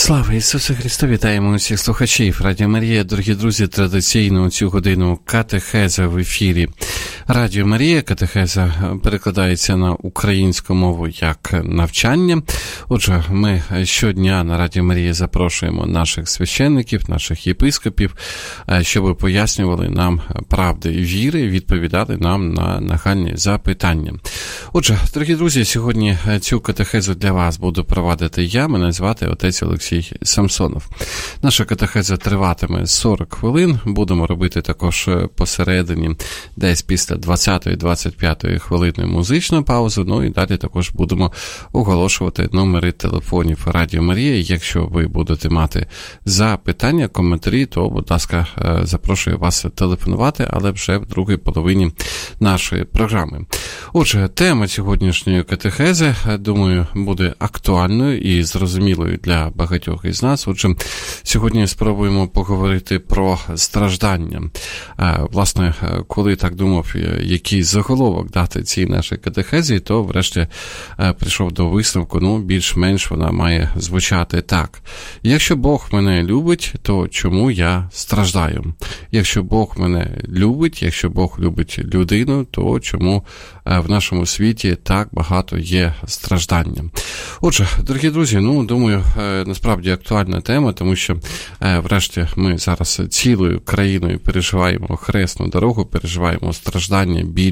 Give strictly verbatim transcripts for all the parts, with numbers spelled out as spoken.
Слава Ісусу Христу! Вітаємо усіх слухачів Радіо Марія. Дорогі друзі, традиційно у цю годину катехеза в ефірі Радіо Марія. Катехеза перекладається на українську мову як навчання. Отже, ми щодня на Радіо Марія запрошуємо наших священників, наших єпископів, щоб пояснювали нам правди і віри, відповідали нам на нагальні запитання. Отже, дорогі друзі, сьогодні цю катехезу для вас буду провадити я. Мене звати отець Олексій Самсонов. Наша катехеза триватиме сорок хвилин. Будемо робити також посередині, десь після двадцятої-двадцять п'ятої хвилини музичну паузу. Ну і далі також будемо оголошувати номери телефонів Радіо Марія. Якщо ви будете мати запитання, коментарі, то, будь ласка, запрошую вас телефонувати, але вже в другій половині нашої програми. Отже, тема сьогоднішньої катехези, думаю, буде актуальною і зрозумілою для багатьох із нас. Отже, сьогодні спробуємо поговорити про страждання. Власне, коли так думав, який заголовок дати цій нашій катехезі, то врешті прийшов до висновку, ну, більш-менш вона має звучати так. Якщо Бог мене любить, то чому я страждаю? Якщо Бог мене любить, якщо Бог любить людину, то чому в нашому світі так багато є страждання? Отже, дорогі друзі, ну, думаю, насправді актуальна тема, тому що, врешті, ми зараз цілою країною переживаємо хресну дорогу, переживаємо страждання, біль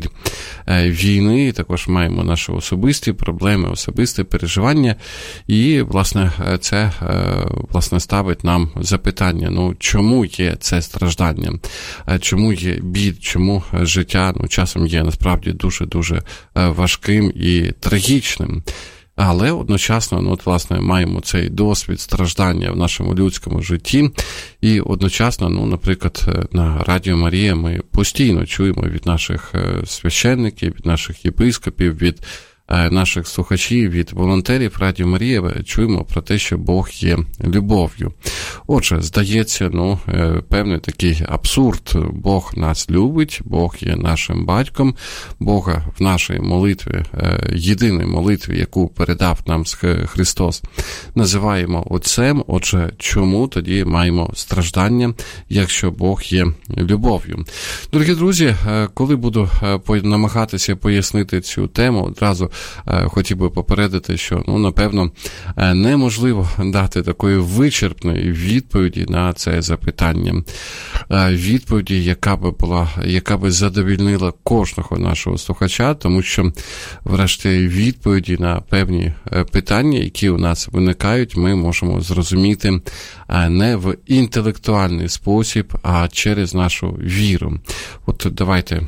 війни, також маємо наші особисті проблеми, особисті переживання, і, власне, це, власне, ставить нам запитання, ну, чому є це страждання, чому є біль, чому життя, ну, часом є, насправді, дуже-дуже важким і трагічним. Але одночасно, ну, от, власне, маємо цей досвід страждання в нашому людському житті, і одночасно, ну, наприклад, на Радіо Марія ми постійно чуємо від наших священників, від наших єпископів, від наших слухачів, від волонтерів Радіо Марія чуємо про те, що Бог є любов'ю. Отже, здається, ну, певний такий абсурд. Бог нас любить, Бог є нашим батьком, Бога в нашій молитві, єдиній молитві, яку передав нам Христос, називаємо Отцем. Отже, чому тоді маємо страждання, якщо Бог є любов'ю? Дорогі друзі, коли буду намагатися пояснити цю тему, одразу хотів би попередити, що, ну, напевно, неможливо дати такої вичерпної відповіді на це запитання. Відповіді, яка би була, яка би задовільнила кожного нашого слухача, тому що, врешті, відповіді на певні питання, які у нас виникають, ми можемо зрозуміти не в інтелектуальний спосіб, а через нашу віру. От давайте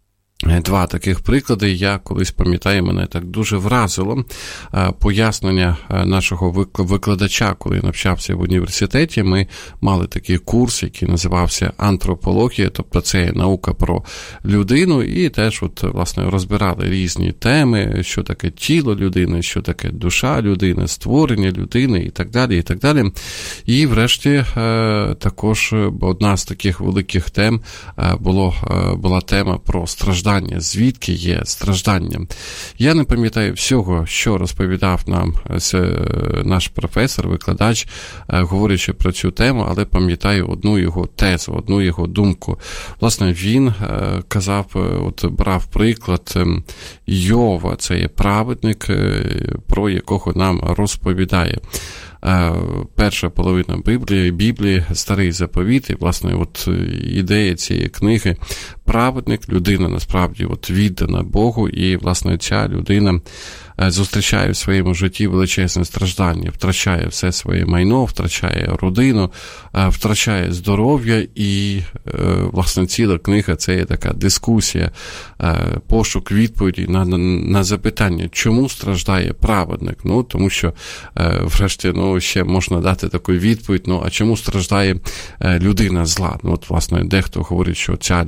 два таких приклади. Я колись, пам'ятаю, мене так дуже вразило пояснення нашого викладача, коли я навчався в університеті. Ми мали такий курс, який називався антропологія, тобто це наука про людину, і теж, от, власне, розбирали різні теми, що таке тіло людини, що таке душа людини, створення людини і так далі, і так далі. І, врешті, також одна з таких великих тем було, була тема про страждання. Звідки є страждання? Я не пам'ятаю всього, що розповідав нам наш професор, викладач, говорячи про цю тему, але пам'ятаю одну його тезу, одну його думку. Власне, він казав, от брав приклад Йова, це є праведник, про якого нам розповідає перша половина Біблії, Біблії, Старий Заповіт, і, власне, от ідея цієї книги. Праведник, людина, насправді, от віддана Богу, і, власне, ця людина зустрічає в своєму житті величезне страждання, втрачає все своє майно, втрачає родину, втрачає здоров'я, і, власне, ціла книга – це є така дискусія, пошук відповіді на, на, на запитання, чому страждає праведник? Ну, тому що, врешті, ну, ще можна дати таку відповідь, ну, а чому страждає людина зла? Ну, от, власне, дехто говорить, що ця людина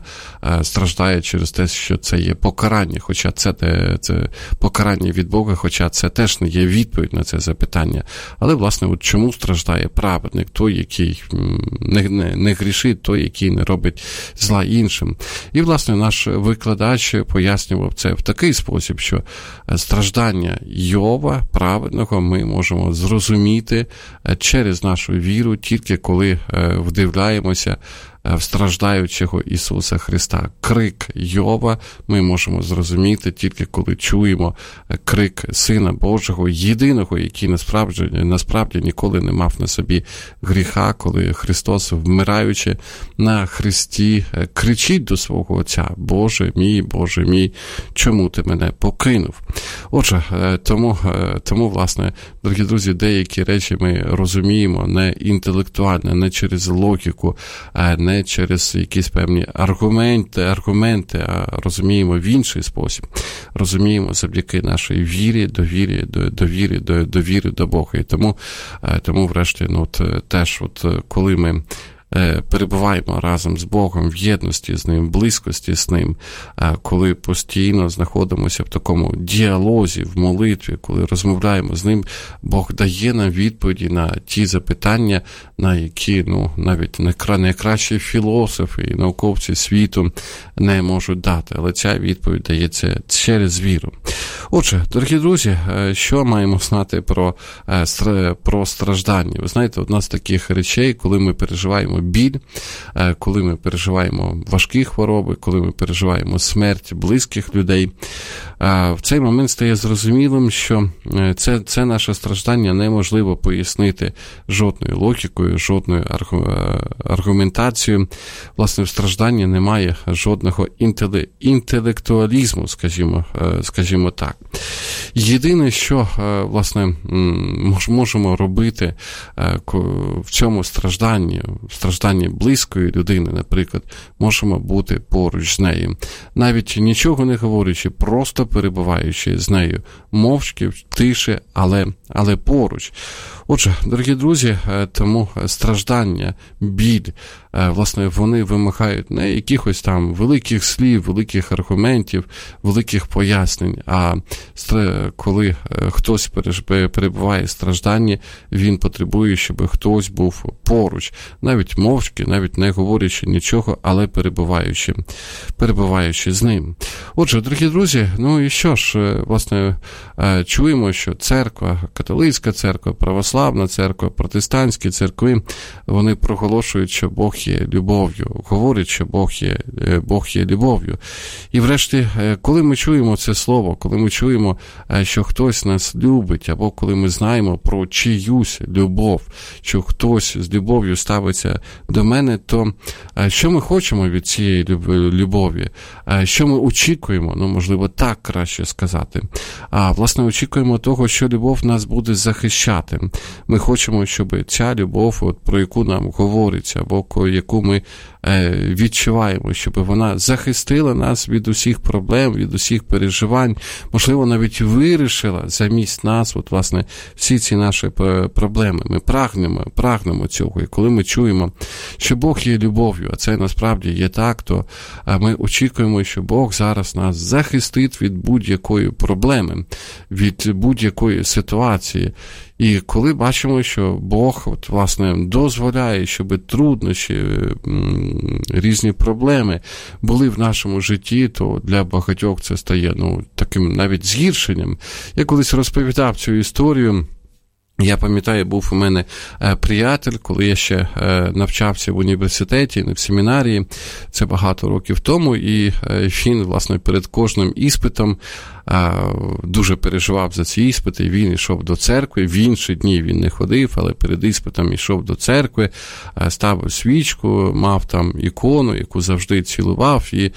страждає через те, що це є покарання, хоча це, це покарання від Бога, хоча це теж не є відповідь на це запитання. Але, власне, от чому страждає праведник, той, який не, не, не грішить, той, який не робить зла іншим. І, власне, наш викладач пояснював це в такий спосіб, що страждання Йова, праведного, ми можемо зрозуміти через нашу віру, тільки коли вдивляємося в страждаючого Ісуса Христа. Крик Йова ми можемо зрозуміти тільки коли чуємо крик Сина Божого, єдиного, який насправді, насправді ніколи не мав на собі гріха, коли Христос, вмираючи на хресті, кричить до свого Отця: «Боже мій, Боже мій, чому ти мене покинув?» Отже, тому, тому, власне, дорогі друзі, деякі речі ми розуміємо не інтелектуально, не через логіку, не через якісь певні аргументи, аргументи, а розуміємо в інший спосіб. Розуміємо завдяки нашій вірі, довірі, довірі, довірі до Бога. І тому, тому врешті, ну, от, теж, от, коли ми перебуваємо разом з Богом в єдності з Ним, в близькості з Ним, коли постійно знаходимося в такому діалозі, в молитві, коли розмовляємо з Ним, Бог дає нам відповіді на ті запитання, на які, ну, навіть найкращі філософи і науковці світу не можуть дати. Але ця відповідь дається через віру. Отже, дорогі друзі, що маємо знати про, про страждання? Ви знаєте, одна з таких речей, коли ми переживаємо біль, коли ми переживаємо важкі хвороби, коли ми переживаємо смерть близьких людей, в цей момент стає зрозумілим, що це, це наше страждання неможливо пояснити жодною логікою, жодною аргументацією. Власне, в стражданні немає жодного інтеле, інтелектуалізму, скажімо, скажімо так. Єдине, що, власне, можемо робити в цьому стражданні, в стражданні близької людини, наприклад, можемо бути поруч з нею. Навіть нічого не говорячи, просто перебуваючи з нею, мовчки, в тиші, але, але поруч. Отже, дорогі друзі, тому страждання, біль, власне, вони вимагають не якихось там великих слів, великих аргументів, великих пояснень, а коли хтось перебуває в стражданні, він потребує, щоб хтось був поруч, навіть мовчки, навіть не говорячи нічого, але перебуваючи, перебуваючи з ним. Отже, дорогі друзі, ну і що ж, власне, чуємо, що церква, католицька церква, православна церква, протестантські церкви, вони проголошують, що Бог є любов'ю, говорять, що Бог є, Бог є любов'ю. І врешті, коли ми чуємо це слово, коли ми чуємо, що хтось нас любить, або коли ми знаємо про чиюсь любов, що хтось з любов'ю ставиться до мене, то що ми хочемо від цієї любові? Що ми очікуємо? Ну, можливо, так краще сказати. А, власне, очікуємо того, що любов нас буде захищати. Ми хочемо, щоб ця любов, от, про яку нам говориться, або яку ми е, відчуваємо, щоб вона захистила нас від усіх проблем, від усіх переживань, можливо, навіть вирішила замість нас, от, власне, всі ці наші проблеми. Ми прагнемо, прагнемо цього. І коли ми чуємо, що Бог є любов'ю, а це насправді є так, то ми очікуємо, що Бог зараз нас захистить від будь-якої проблеми, від будь-якої ситуації. І коли бачимо, що Бог, от, власне, дозволяє, щоб труднощі, різні проблеми були в нашому житті, то для багатьох це стає, ну, таким навіть згіршенням. Я колись розповідав цю історію. Я пам'ятаю, був у мене приятель, коли я ще навчався в університеті, не в семінарії, це багато років тому, і він, власне, перед кожним іспитом дуже переживав за ці іспити, він йшов до церкви, в інші дні він не ходив, але перед іспитом йшов до церкви, ставив свічку, мав там ікону, яку завжди цілував, і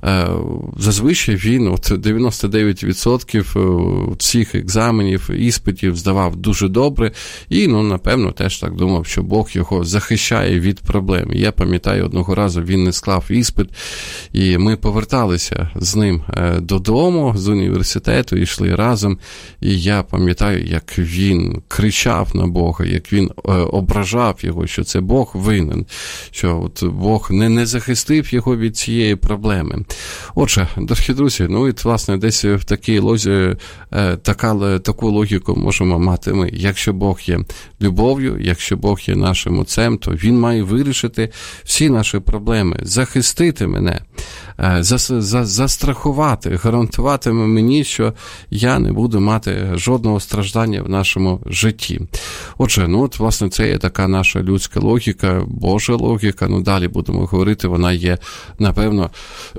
зазвичай він от дев'яносто дев'ять відсотків всіх екзаменів, іспитів здавав дуже добре, і, ну, напевно, теж так думав, що Бог його захищає від проблем. І я пам'ятаю, одного разу він не склав іспит, і ми поверталися з ним додому, з університету, університету, йшли разом, і я пам'ятаю, як він кричав на Бога, як він е, ображав його, що це Бог винен, що от Бог не, не захистив його від цієї проблеми. Отже, дорогі друзі, ну і, власне, десь в такій лозі, е, така, таку логіку можемо мати ми. Якщо Бог є любов'ю, якщо Бог є нашим отцем, то він має вирішити всі наші проблеми, захистити мене, застрахувати, гарантувати мені, що я не буду мати жодного страждання в нашому житті. Отже, ну от, власне, це є така наша людська логіка, Божа логіка, ну далі будемо говорити, вона є, напевно,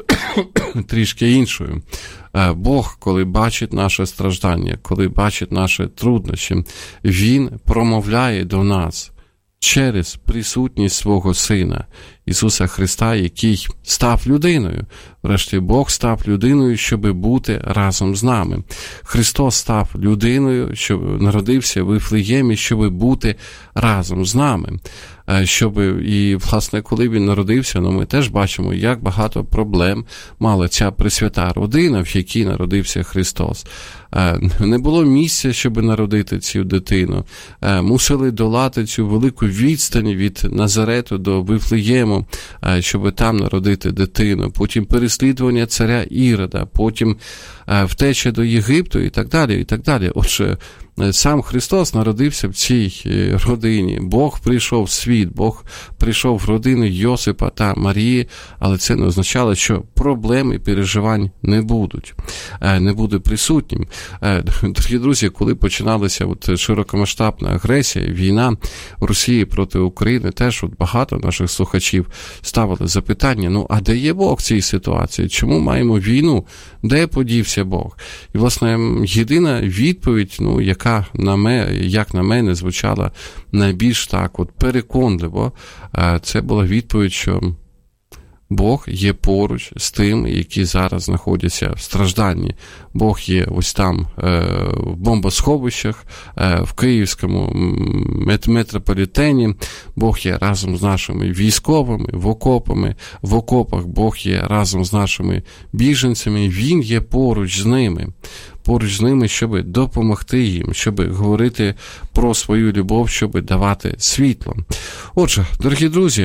трішки іншою. Бог, коли бачить наше страждання, коли бачить наші труднощі, він промовляє до нас через присутність свого Сина, Ісуса Христа, який став людиною. Врешті, Бог став людиною, щоб бути разом з нами. Христос став людиною, що народився в Вифлеємі, щоб бути разом з нами. Щоб, і, власне, коли він народився, ну, ми теж бачимо, як багато проблем мала ця пресвята родина, в якій народився Христос. Не було місця, щоб народити цю дитину. Мусили долати цю велику відстань від Назарету до Вифлеєму, щоб там народити дитину. Потім переслідування царя Ірода, потім втеча до Єгипту і так далі, і так далі. Отже, сам Христос народився в цій родині. Бог прийшов в світ, Бог прийшов в родину Йосипа та Марії, але це не означало, що проблем і переживань не будуть, не буде присутнім. Дорогі друзі, коли починалася от широкомасштабна агресія, війна Росії проти України, теж от багато наших слухачів ставили запитання, ну а де є Бог в цій ситуації? Чому маємо війну? Де подівся Бог? І, власне, єдина відповідь, ну, яка на мене, як на мене, звучала найбільш так от переконливо, це була відповідь, що Бог є поруч з тим, які зараз знаходяться в стражданні. Бог є ось там в бомбосховищах, в Київському метрополітені. Бог є разом з нашими військовими, в окопами, в окопах Бог є разом з нашими біженцями. Він є поруч з ними. Поруч з ними, щоб допомогти їм, щоб говорити про свою любов, щоб давати світло. Отже, дорогі друзі,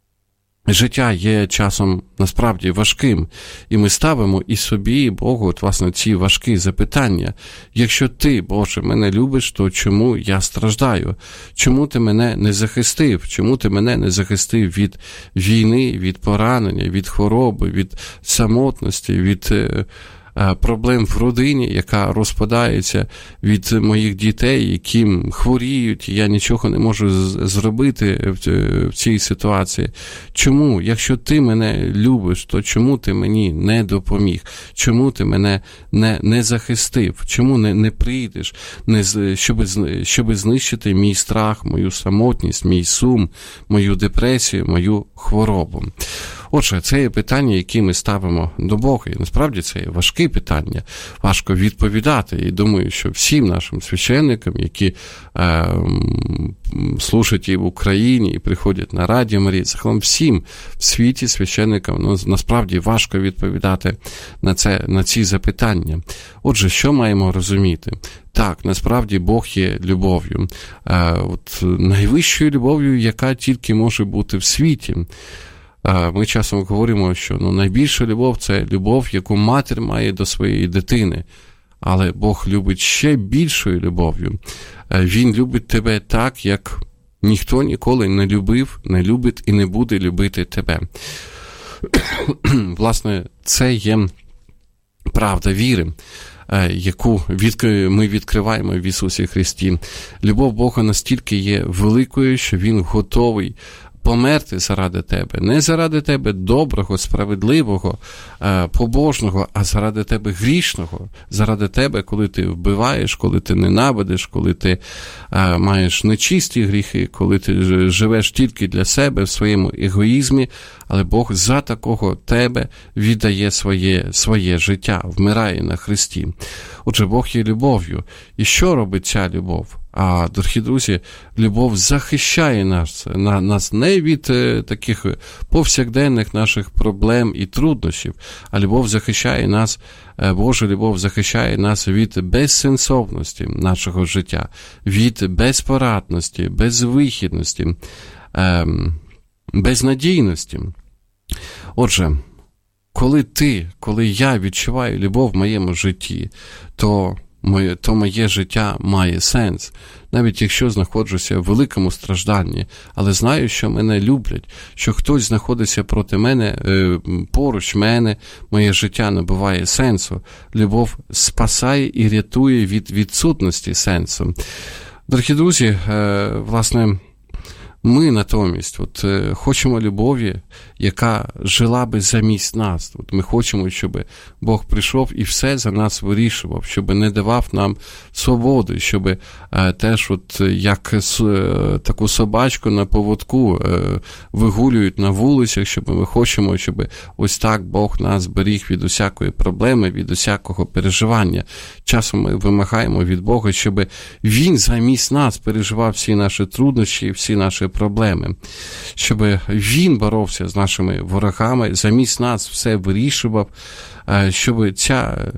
життя є часом насправді важким, і ми ставимо і собі, і Богу, от, власне, ці важкі запитання. Якщо ти, Боже, мене любиш, то чому я страждаю? Чому ти мене не захистив? Чому ти мене не захистив від війни, від поранення, від хвороби, від самотності, від проблем в родині, яка розпадається, від моїх дітей, які хворіють, і я нічого не можу зробити в цій ситуації. Чому? Якщо ти мене любиш, то чому ти мені не допоміг? Чому ти мене не, не захистив? Чому не, не прийдеш, не, щоб, щоб знищити мій страх, мою самотність, мій сум, мою депресію, мою хворобу? Отже, це є питання, які ми ставимо до Бога. І насправді це є важкі питання, важко відповідати. І думаю, що всім нашим священникам, які е, служать і в Україні, і приходять на Радіо Марія, загалом всім в світі священникам, ну, насправді важко відповідати на, це, на ці запитання. Отже, що маємо розуміти? Так, насправді Бог є любов'ю. Е, от, найвищою любов'ю, яка тільки може бути в світі. Ми часом говоримо, що ну, найбільша любов – це любов, яку матір має до своєї дитини. Але Бог любить ще більшою любов'ю. Він любить тебе так, як ніхто ніколи не любив, не любить і не буде любити тебе. Власне, це є правда віри, яку ми відкриваємо в Ісусі Христі. Любов Бога настільки є великою, що Він готовий померти заради тебе. Не заради тебе доброго, справедливого, побожного, а заради тебе грішного. Заради тебе, коли ти вбиваєш, коли ти ненавидиш, коли ти маєш нечисті гріхи, коли ти живеш тільки для себе в своєму егоїзмі, але Бог за такого тебе віддає своє, своє життя, вмирає на Христі. Отже, Бог є любов'ю. І що робить ця любов? А, дорогі друзі, любов захищає нас, на, нас не від е, таких повсякденних наших проблем і труднощів, а любов захищає нас, е, Божа любов захищає нас від безсенсовності нашого життя, від безпорадності, безвихідності, е, безнадійності. Отже, коли ти, коли я відчуваю любов в моєму житті, то Моє, то моє життя має сенс, навіть якщо знаходжуся в великому стражданні, але знаю, що мене люблять, що хтось знаходиться проти мене, поруч мене, моє життя набуває сенсу. Любов спасає і рятує від відсутності сенсу. Дорогі друзі, власне, ми натомість от, е, хочемо любові, яка жила би замість нас. От ми хочемо, щоб Бог прийшов і все за нас вирішував, щоб не давав нам свободи, щоб е, теж от, як с, е, таку собачку на поводку е, вигулюють на вулицях, щоб ми хочемо, щоб ось так Бог нас беріг від усякої проблеми, від усякого переживання. Часом ми вимагаємо від Бога, щоб Він замість нас переживав всі наші труднощі, всі наші проблеми, щоб Він боровся з нашими ворогами, замість нас все вирішував, щоб ця,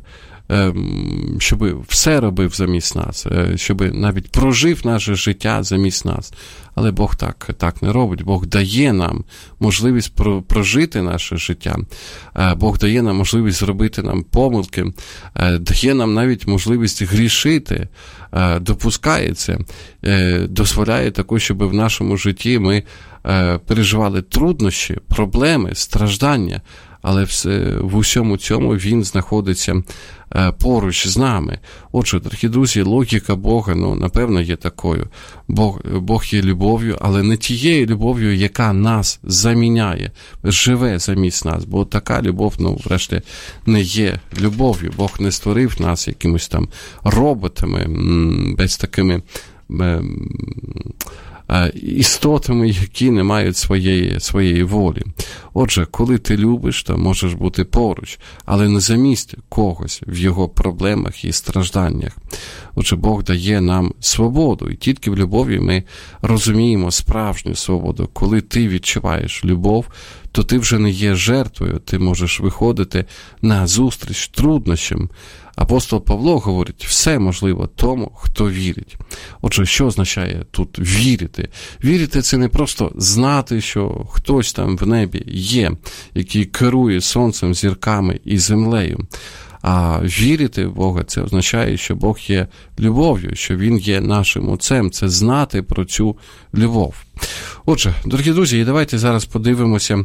щоб все робив замість нас, щоб навіть прожив наше життя замість нас. Але Бог так, так не робить. Бог дає нам можливість прожити наше життя. Бог дає нам можливість зробити нам помилки, дає нам навіть можливість грішити, допускає це, дозволяє також, щоб в нашому житті ми переживали труднощі, проблеми, страждання, але в усьому цьому Він знаходиться поруч з нами. Отже, дорогі друзі, логіка Бога, ну, напевно, є такою. Бог, Бог є любов'ю, але не тією любов'ю, яка нас заміняє, живе замість нас, бо така любов, ну, врешті, не є любов'ю. Бог не створив нас якимось там роботами, без такими істотами, які не мають своєї, своєї волі. Отже, коли ти любиш, то можеш бути поруч, але не замість когось в його проблемах і стражданнях. Отже, Бог дає нам свободу, і тільки в любові ми розуміємо справжню свободу. Коли ти відчуваєш любов, то ти вже не є жертвою, ти можеш виходити на зустріч труднощам. Апостол Павло говорить, все можливо тому, хто вірить. Отже, що означає тут вірити? Вірити – це не просто знати, що хтось там в небі є, який керує сонцем, зірками і землею. А вірити в Бога – це означає, що Бог є любов'ю, що Він є нашим Отцем. Це знати про цю любов. Отже, дорогі друзі, і давайте зараз подивимося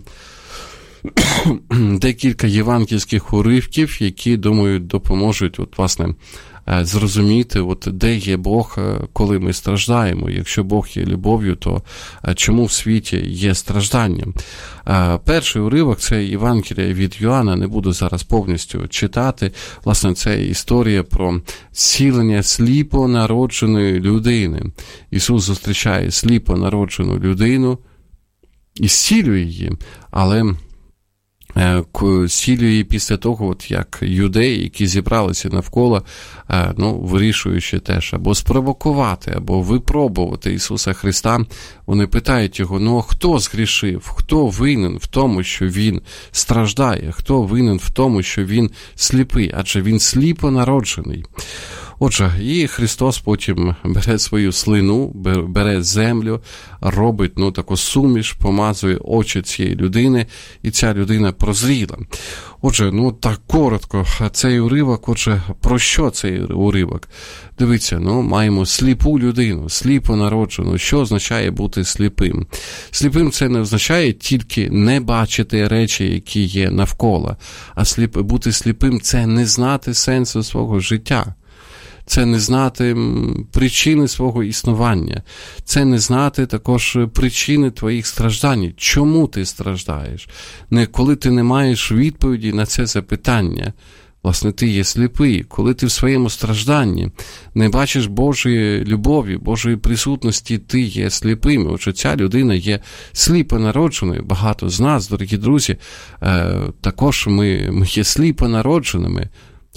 декілька євангельських уривків, які, думаю, допоможуть, от, власне, зрозуміти, от, де є Бог, коли ми страждаємо. Якщо Бог є любов'ю, то чому в світі є страждання? Перший уривок – це Євангелія від Йоанна, не буду зараз повністю читати. Власне, це історія про зцілення сліпо народженої людини. Ісус зустрічає сліпо народжену людину і зцілює її, але зцілює її після того, от як юдеї, які зібралися навколо, ну, вирішуючи теж або спровокувати, або випробувати Ісуса Христа, вони питають його, ну, хто згрішив, хто винен в тому, що він страждає, хто винен в тому, що він сліпий, адже він сліпо народжений. Отже, і Христос потім бере свою слину, бере землю, робить, ну, таку суміш, помазує очі цієї людини, і ця людина прозріла. Отже, ну, так коротко, цей уривок, отже, про що цей уривок? Дивіться, ну, маємо сліпу людину, сліпо народжену. Що означає бути сліпим? Сліпим це не означає тільки не бачити речі, які є навколо, а сліп... бути сліпим – це не знати сенсу свого життя. Це не знати причини свого існування. Це не знати також причини твоїх страждань. Чому ти страждаєш? Не коли ти не маєш відповіді на це запитання. Власне, ти є сліпий. Коли ти в своєму стражданні не бачиш Божої любові, Божої присутності, ти є сліпим. Отже, ця людина є сліпо народженою. Багато з нас, дорогі друзі, також ми, ми є сліпо народженими.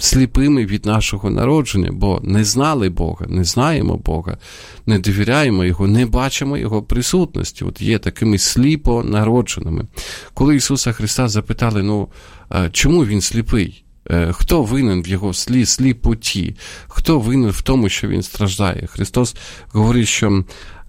сліпими від нашого народження, бо не знали Бога, не знаємо Бога, не довіряємо Його, не бачимо Його присутності. От є такими сліпо народженими. Коли Ісуса Христа запитали, ну, чому Він сліпий? Хто винен в Його слі, сліпоті? Хто винен в тому, що Він страждає? Христос говорить, що,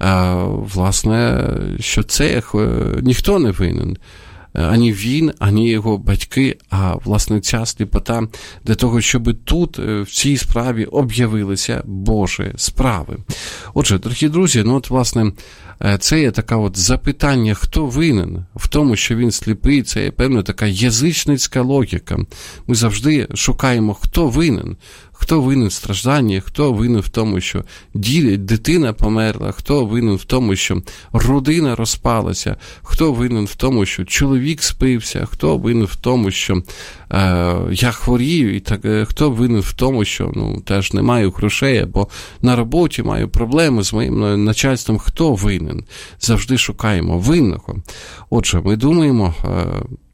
власне, що це ніхто не винен. Ані він, ані його батьки, а, власне, ця сліпота для того, щоб тут, в цій справі, об'явилися Божі справи. Отже, дорогі друзі, ну от, власне, це є таке от запитання, хто винен в тому, що він сліпий, це є певна така язичницька логіка. Ми завжди шукаємо, хто винен. Хто винен в стражданні, хто винен в тому, що дитина померла, хто винен в тому, що родина розпалася, хто винен в тому, що чоловік спився, хто винен в тому, що е, я хворію, і так, е, хто винен в тому, що ну, теж не маю грошей, або на роботі маю проблеми з моїм начальством, хто винен? Завжди шукаємо винного. Отже, ми думаємо, е,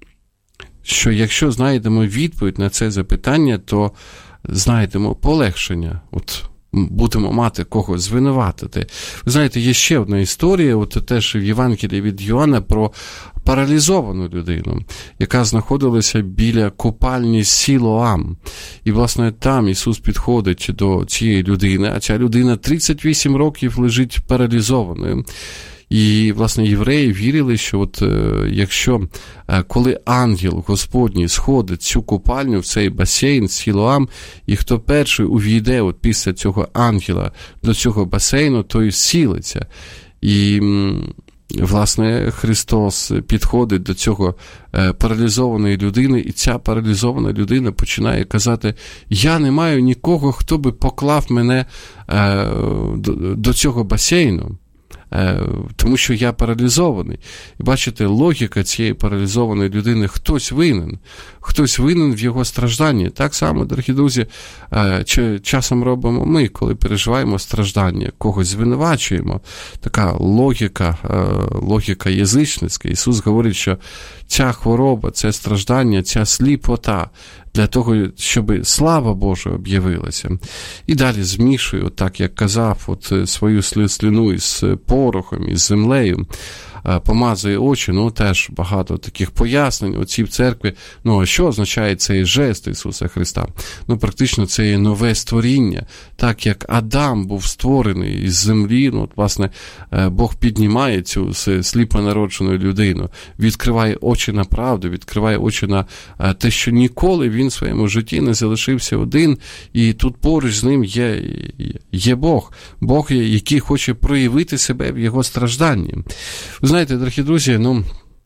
що якщо знайдемо відповідь на це запитання, то знайдемо полегшення, от будемо мати кого звинуватити. Ви знаєте, є ще одна історія, от теж в Євангелії від Йоанна про паралізовану людину, яка знаходилася біля купальні Сілоам. І, власне, там Ісус підходить до цієї людини, а ця людина тридцять вісім років лежить паралізованою. І, власне, євреї вірили, що от е, якщо, е, коли ангел Господній сходить цю купальню, в цей басейн Сілоам, і хто перший увійде от після цього ангела до цього басейну, той зцілиться. І, власне, Христос підходить до цього е, паралізованої людини, і ця паралізована людина починає казати, я не маю нікого, хто би поклав мене е, до, до цього басейну. Тому що я паралізований. І бачите, логіка цієї паралізованої людини, хтось винен. Хтось винен в його стражданні. Так само, дорогі друзі, часом робимо ми, коли переживаємо страждання, когось звинувачуємо. Така логіка, логіка язичницька. Ісус говорить, що ця хвороба, це страждання, ця сліпота для того, щоб слава Божа об'явилася. І далі змішує, так як казав, от свою слину із порохом, із землею, помазує очі, ну теж багато таких пояснень оці в церкві. Ну, а що означає цей жест Ісуса Христа? Ну, практично це є нове створіння. Так як Адам був створений із землі, ну, от, власне, Бог піднімає цю сліпонароджену людину, відкриває очі на правду, відкриває очі на те, що ніколи він в своєму житті не залишився один, і тут поруч з ним є, є Бог. Бог, який хоче проявити себе в його стражданні. Ви знаєте, дорогі друзі, ну,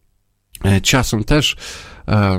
часом теж е,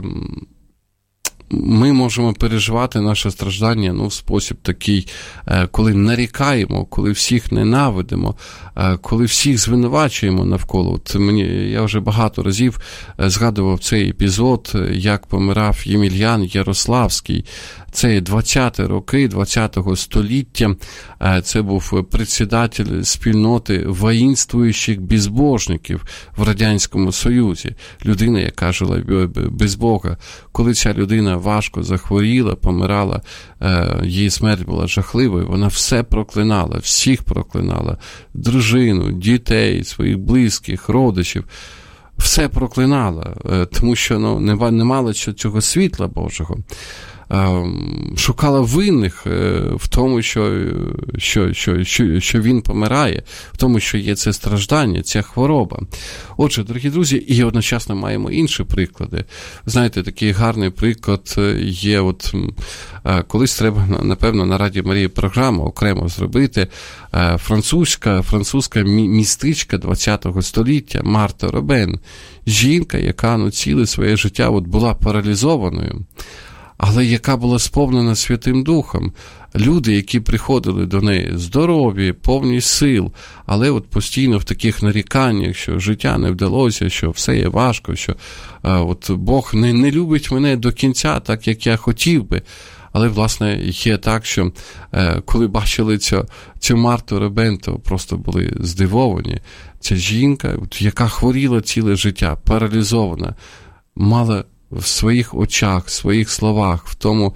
ми можемо переживати наше страждання, ну, в спосіб такий, е, коли нарікаємо, коли всіх ненавидимо, е, коли всіх звинувачуємо навколо. От мені, я вже багато разів згадував цей епізод, як помирав Ємельян Ярославський. Це двадцяті роки ХХ століття, це був председатель спільноти воїнствуючих безбожників в Радянському Союзі. Людина, яка жила без Бога. Коли ця людина важко захворіла, помирала, її смерть була жахливою, вона все проклинала, всіх проклинала. Дружину, дітей, своїх близьких, родичів. Все проклинала, тому що ну, не мала цього світла Божого. Шукала винних в тому, що, що, що, що, що він помирає, в тому, що є це страждання, ця хвороба. Отже, дорогі друзі, і одночасно маємо інші приклади. Знаєте, такий гарний приклад є, от колись треба, напевно, на Радіо Марія програму окремо зробити. Французька, французька містичка ХХ століття Марта Робен. Жінка, яка ну, ціле своє життя от, була паралізованою, але яка була сповнена Святим Духом. Люди, які приходили до неї здорові, повні сил, але от постійно в таких наріканнях, що життя не вдалося, що все є важко, що а, от Бог не, не любить мене до кінця, так, як я хотів би. Але, власне, є так, що е, коли бачили цю, цю Марту Робен, то просто були здивовані. Ця жінка, от, яка хворіла ціле життя, паралізована, мала в своїх очах, в своїх словах, в тому,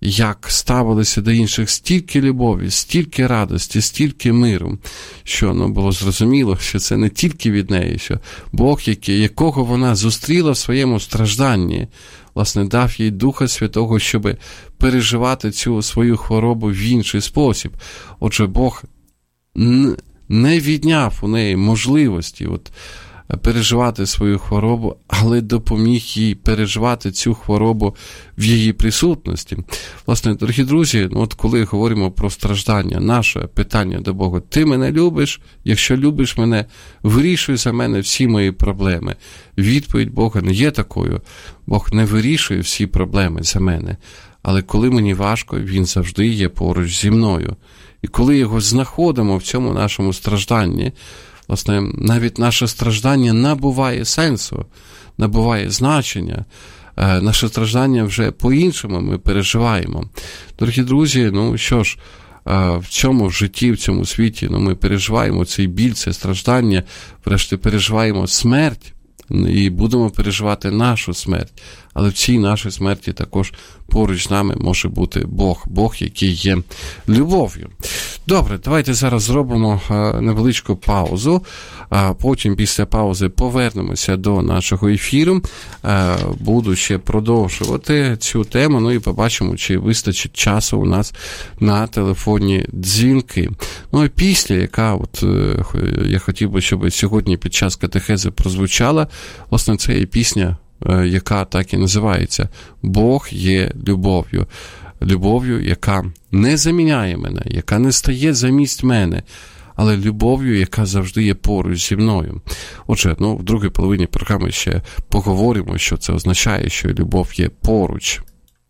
як ставилися до інших, стільки любові, стільки радості, стільки миру, що ну, було зрозуміло, що це не тільки від неї, що Бог, який, якого вона зустріла в своєму стражданні, власне, дав їй Духа Святого, щоб переживати цю свою хворобу в інший спосіб. Отже, Бог не відняв у неї можливості от, переживати свою хворобу, але допоміг їй переживати цю хворобу в її присутності. Власне, дорогі друзі, от коли говоримо про страждання, наше питання до Бога: ти мене любиш? Якщо любиш мене, вирішуй за мене всі мої проблеми. Відповідь Бога не є такою. Бог не вирішує всі проблеми за мене. Але коли мені важко, Він завжди є поруч зі мною. І коли його знаходимо в цьому нашому стражданні, власне, навіть наше страждання набуває сенсу, набуває значення. Наше страждання вже по-іншому ми переживаємо. Дорогі друзі, ну що ж, в цьому житті, в цьому світі, ну, ми переживаємо цей біль, це страждання, врешті переживаємо смерть і будемо переживати нашу смерть. Але в цій нашій смерті також поруч з нами може бути Бог, Бог, який є любов'ю. Добре, давайте зараз зробимо невеличку паузу, а потім після паузи повернемося до нашого ефіру. Буду ще продовжувати цю тему, ну і побачимо, чи вистачить часу у нас на телефонні дзвінки. Ну і після, яка от я хотів би, щоб сьогодні під час катехези прозвучала, власне, це є пісня, яка так і називається «Бог є любов'ю». Любов'ю, яка не заміняє мене, яка не стає замість мене, але любов'ю, яка завжди є поруч зі мною. Отже, ну, в другій половині програми ще поговоримо, що це означає, що любов є поруч.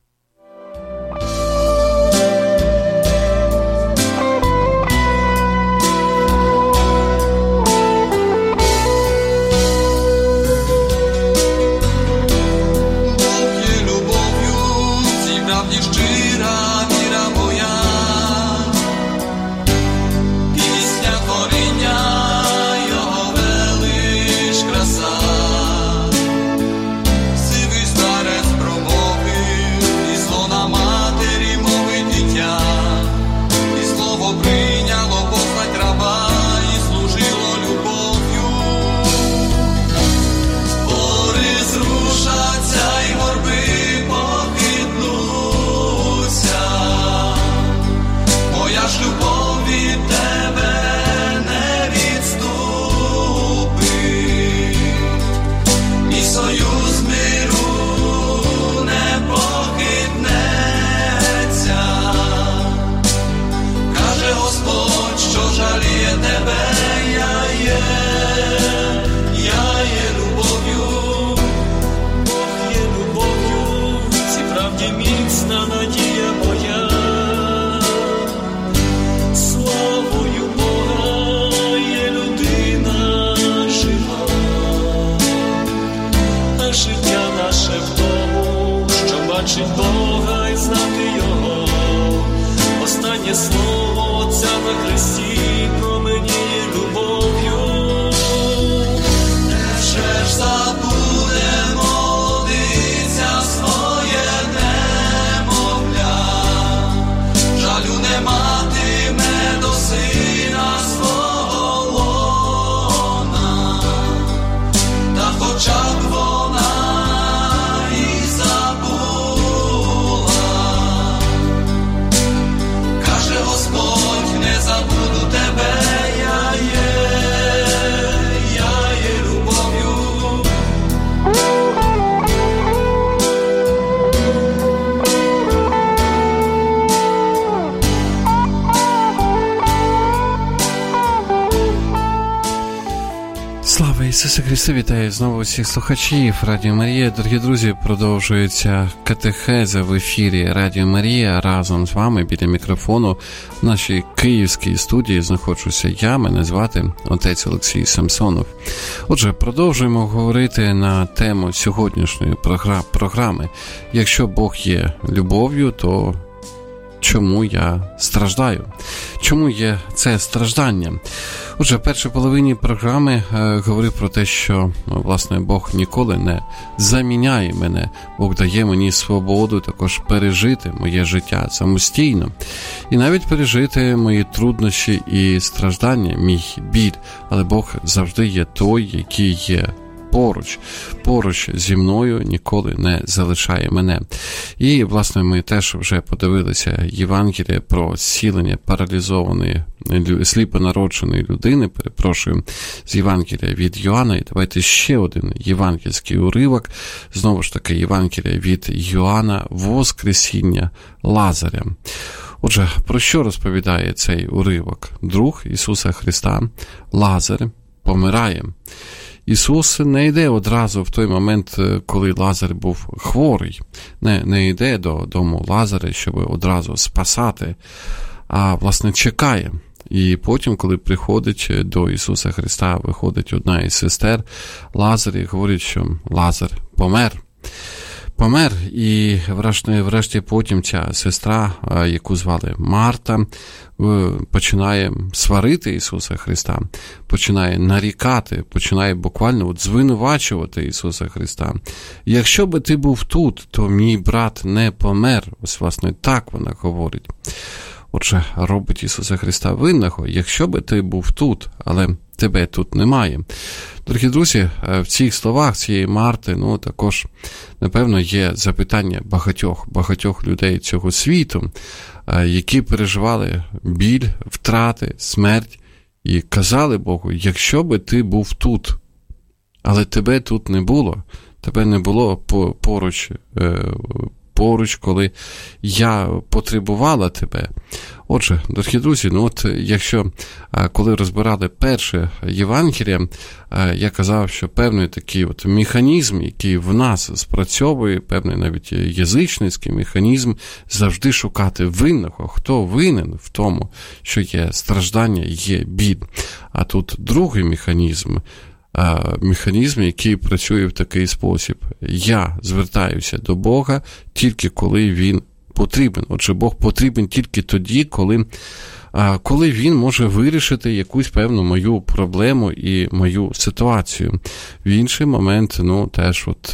Ісусе Христе, вітаю знову всіх слухачів Радіо Марія. Дорогі друзі, продовжується катехеза в ефірі Радіо Марія. Разом з вами біля мікрофону в нашій київській студії знаходжуся я, мене звати отець Олексій Самсонов. Отже, продовжуємо говорити на тему сьогоднішньої програми. Якщо Бог є любов'ю, то чому я страждаю, чому є це страждання. Отже, в першій половині програми е, говорив про те, що, власне, Бог ніколи не заміняє мене. Бог дає мені свободу також пережити моє життя самостійно. І навіть пережити мої труднощі і страждання, мій біль. Але Бог завжди є той, який є поруч, поруч зі мною, ніколи не залишає мене. І, власне, ми теж вже подивилися Євангеліє про зцілення паралізованої, сліпонародженої людини, перепрошую, з Євангелія від Йоанна. І давайте ще один євангельський уривок, знову ж таки, Євангелія від Йоанна, воскресіння Лазаря. Отже, про що розповідає цей уривок? Друг Ісуса Христа, Лазар, помирає. Ісус не йде одразу в той момент, коли Лазар був хворий. Не, не йде до дому Лазаря, щоб одразу спасати, а, власне, чекає. І потім, коли приходить до Ісуса Христа, виходить одна із сестер Лазар і говорить, що Лазар помер. Помер, і врешті, врешті потім ця сестра, яку звали Марта, починає сварити Ісуса Христа, починає нарікати, починає буквально от звинувачувати Ісуса Христа. Якщо би ти був тут, то мій брат не помер. Ось, власне, так вона говорить. Отже, робить Ісуса Христа винного, якщо би ти був тут, але тебе тут немає. Дорогі друзі, в цих словах цієї Марти, ну, також, напевно, є запитання багатьох, багатьох людей цього світу, які переживали біль, втрати, смерть, і казали Богу, якщо би ти був тут, але тебе тут не було, тебе не було поруч, поруч, коли я потребувала тебе. Отже, дорогі друзі, ну от якщо, коли розбирали перше Євангеліє, я казав, що певний такий от механізм, який в нас спрацьовує, певний навіть язичницький механізм, завжди шукати винного, хто винен в тому, що є страждання, є біль. А тут другий механізм, механізм, який працює в такий спосіб. Я звертаюся до Бога тільки коли Він потрібен. Отже, Бог потрібен тільки тоді, коли, коли Він може вирішити якусь певну мою проблему і мою ситуацію. В інший момент, ну, теж от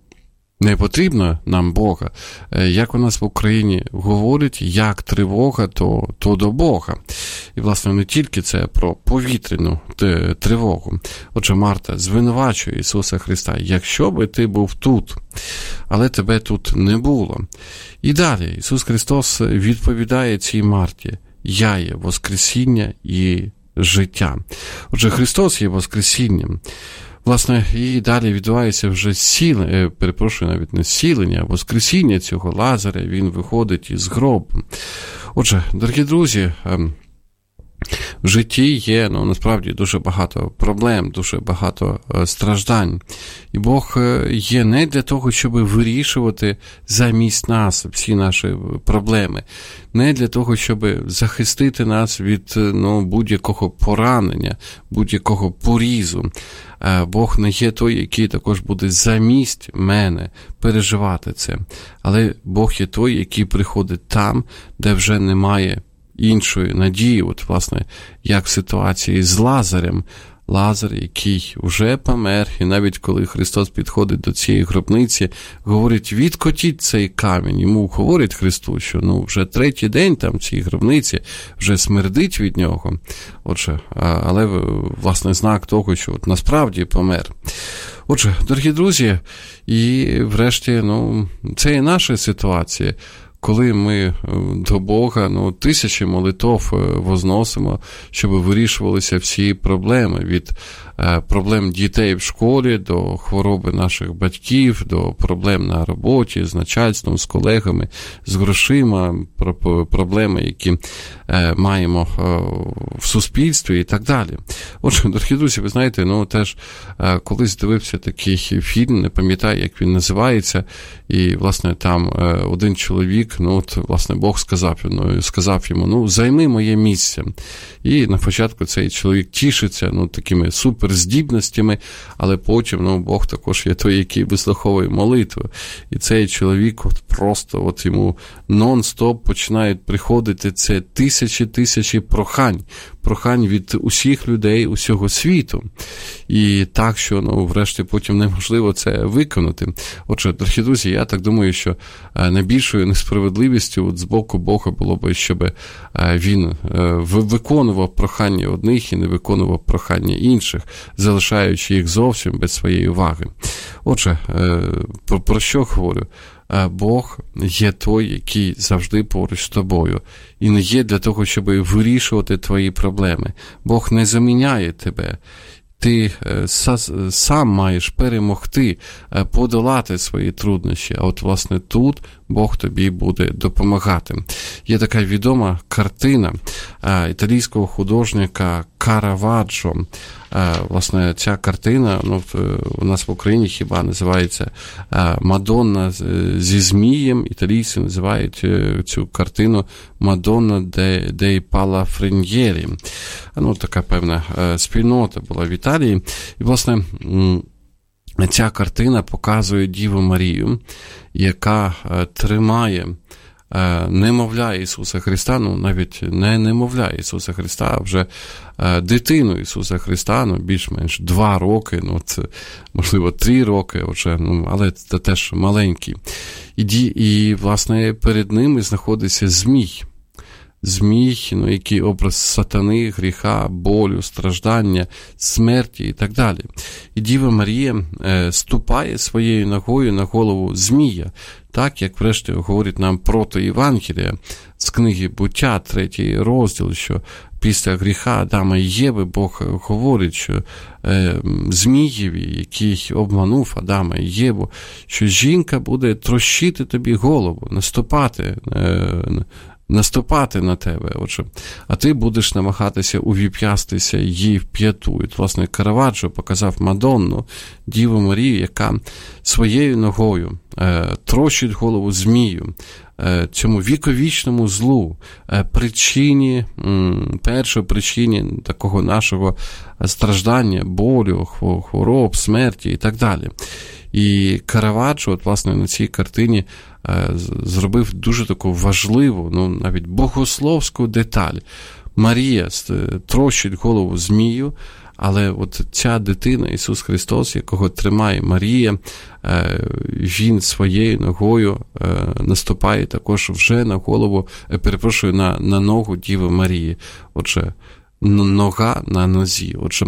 не потрібно нам Бога. Як у нас в Україні говорять, як тривога, то, то до Бога. І, власне, не тільки це про повітряну тривогу. Отже, Марта звинувачує Ісуса Христа, якщо би ти був тут, але тебе тут не було. І далі Ісус Христос відповідає цій Марті, я є воскресіння і життя. Отже, Христос є воскресінням. Власне, і далі відбувається вже зцілення, перепрошую, навіть не зцілення, а воскресіння цього Лазаря, він виходить із гробу. Отже, дорогі друзі, в житті є, ну, насправді, дуже багато проблем, дуже багато страждань. І Бог є не для того, щоб вирішувати замість нас всі наші проблеми, не для того, щоб захистити нас від, ну, будь-якого поранення, будь-якого порізу. Бог не є той, який також буде замість мене переживати це. Але Бог є той, який приходить там, де вже немає іншої надії, от, власне, як в ситуації з Лазарем. Лазар, який вже помер, і навіть коли Христос підходить до цієї гробниці, говорить, відкотіть цей камінь. Йому говорить Христу, що, ну, вже третій день там в цій гробниці, вже смердить від нього. Отже, але, власне, знак того, що от насправді помер. Отже, дорогі друзі, і врешті, ну, це і наша ситуація. Коли ми до Бога, ну, тисячі молитов возносимо, щоб вирішувалися всі проблеми, від е, проблем дітей в школі, до хвороби наших батьків, до проблем на роботі, з начальством, з колегами, з грошима, про, проблеми, які е, маємо е, в суспільстві і так далі. Отже, дорогі друзі, ви знаєте, ну, теж е, колись дивився такий фільм, не пам'ятаю, як він називається, і, власне, там е, один чоловік чоловік, ну, от, власне, Бог сказав, ну, сказав йому, ну, займи моє місце. І на початку цей чоловік тішиться, ну, такими суперздібностями, але потім, ну, Бог також є той, який вислуховує молитву. І цей чоловік от просто, от йому нон-стоп починають приходити це тисячі-тисячі прохань, прохань від усіх людей, усього світу. І так, що, ну, врешті, потім неможливо це виконати. Отже, дорогі друзі, я так думаю, що найбільшою несправедливістю от з боку Бога було б, щоб він виконував прохання одних і не виконував прохання інших, залишаючи їх зовсім без своєї уваги. Отже, про, про що говорю? Бог є той, який завжди поруч з тобою. І не є для того, щоб вирішувати твої проблеми. Бог не заміняє тебе. Ти сам маєш перемогти, подолати свої труднощі. А от, власне, тут Бог тобі буде допомагати. Є така відома картина італійського художника Караваджо. Власне, ця картина, ну, у нас в Україні хіба називається «Мадонна зі змієм». Італійці називають цю картину «Мадонна дей Палафреньєрі». Ну, така певна спільнота була в Італії. І, власне, ця картина показує Діву Марію, яка тримає немовля Ісуса Христа, ну навіть не немовля Ісуса Христа, а вже дитину Ісуса Христа, ну більш-менш два роки, ну це, можливо, три роки, вже, ну, але це теж маленький. І, і, власне, перед ними знаходиться змій. Змій, ну, який образ сатани, гріха, болю, страждання, смерті і так далі. І Діва Марія е, ступає своєю ногою на голову змія, так, як врешті говорить нам протоєвангелія з книги Буття, третій розділ, що після гріха Адама і Єви Бог говорить, що е, змієві, який обманув Адама і Єву, що жінка буде трощити тобі голову, наступати е, наступати на тебе, отже, а ти будеш намагатися увіп'ястися їй в п'яту. І, власне, Караваджо показав Мадонну, Діву Марію, яка своєю ногою е, трощить голову змію, е, цьому віковічному злу, е, причині, м, першої причині такого нашого страждання, болю, хвороб, смерті і так далі. І Караваджо, от, власне, на цій картині зробив дуже таку важливу, ну, навіть богословську деталь. Марія трощить голову змію, але от ця дитина, Ісус Христос, якого тримає Марія, він своєю ногою наступає також вже на голову, перепрошую, на, на ногу Діви Марії. Отже, нога на нозі. Отже,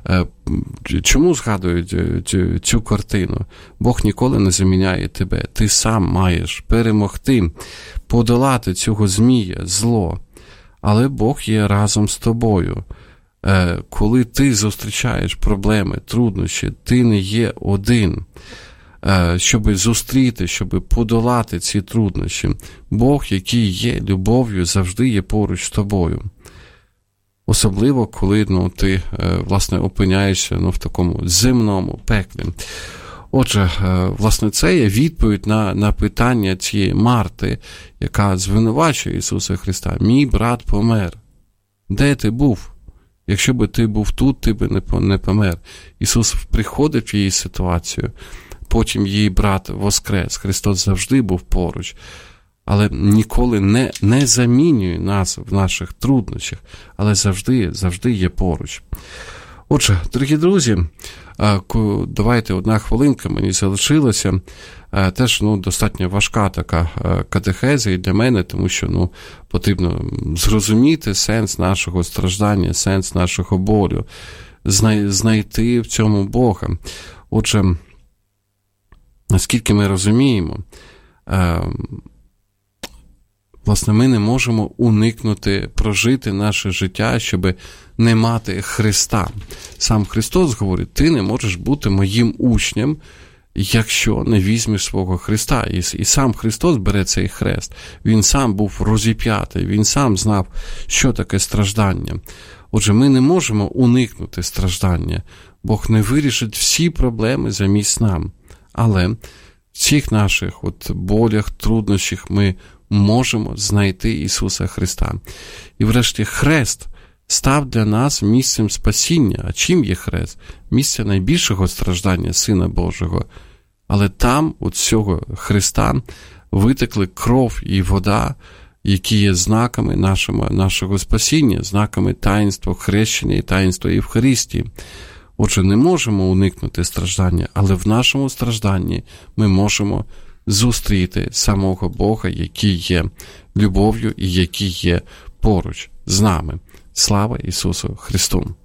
чому згадують цю, цю картину? Бог ніколи не заміняє тебе. Ти сам маєш перемогти, подолати цього змія, зло. Але Бог є разом з тобою. Коли ти зустрічаєш проблеми, труднощі, ти не є один. Щоб зустріти, щоб подолати ці труднощі. Бог, який є любов'ю, завжди є поруч з тобою. Особливо, коли, ну, ти, власне, опиняєшся, ну, в такому земному пеклі. Отже, власне, це є відповідь на, на питання цієї Марти, яка звинувачує Ісуса Христа. Мій брат помер. Де ти був? Якщо би ти був тут, ти би не помер. Ісус приходить в її ситуацію, потім її брат воскрес. Христос завжди був поруч. Але ніколи не, не замінює нас в наших труднощах, але завжди, завжди є поруч. Отже, дорогі друзі, давайте одна хвилинка мені залишилася. Теж, ну, достатньо важка така катехеза і для мене, тому що, ну, потрібно зрозуміти сенс нашого страждання, сенс нашого болю, знайти в цьому Бога. Отже, наскільки ми розуміємо, власне, ми не можемо уникнути, прожити наше життя, щоб не мати Христа. Сам Христос говорить, ти не можеш бути моїм учнем, якщо не візьмеш свого Христа. І, і сам Христос бере цей хрест. Він сам був розіп'ятий, він сам знав, що таке страждання. Отже, ми не можемо уникнути страждання. Бог не вирішить всі проблеми замість нам. Але в цих наших от болях, труднощах ми можемо знайти Ісуса Христа. І врешті хрест став для нас місцем спасіння. А чим є хрест? Місце найбільшого страждання Сина Божого. Але там, у цього Христа, витекли кров і вода, які є знаками нашого, нашого спасіння, знаками таїнства хрещення і таїнства Євхаристії. Отже, не можемо уникнути страждання, але в нашому стражданні ми можемо зустріти самого Бога, який є любов'ю і який є поруч з нами. Слава Ісусу Христу!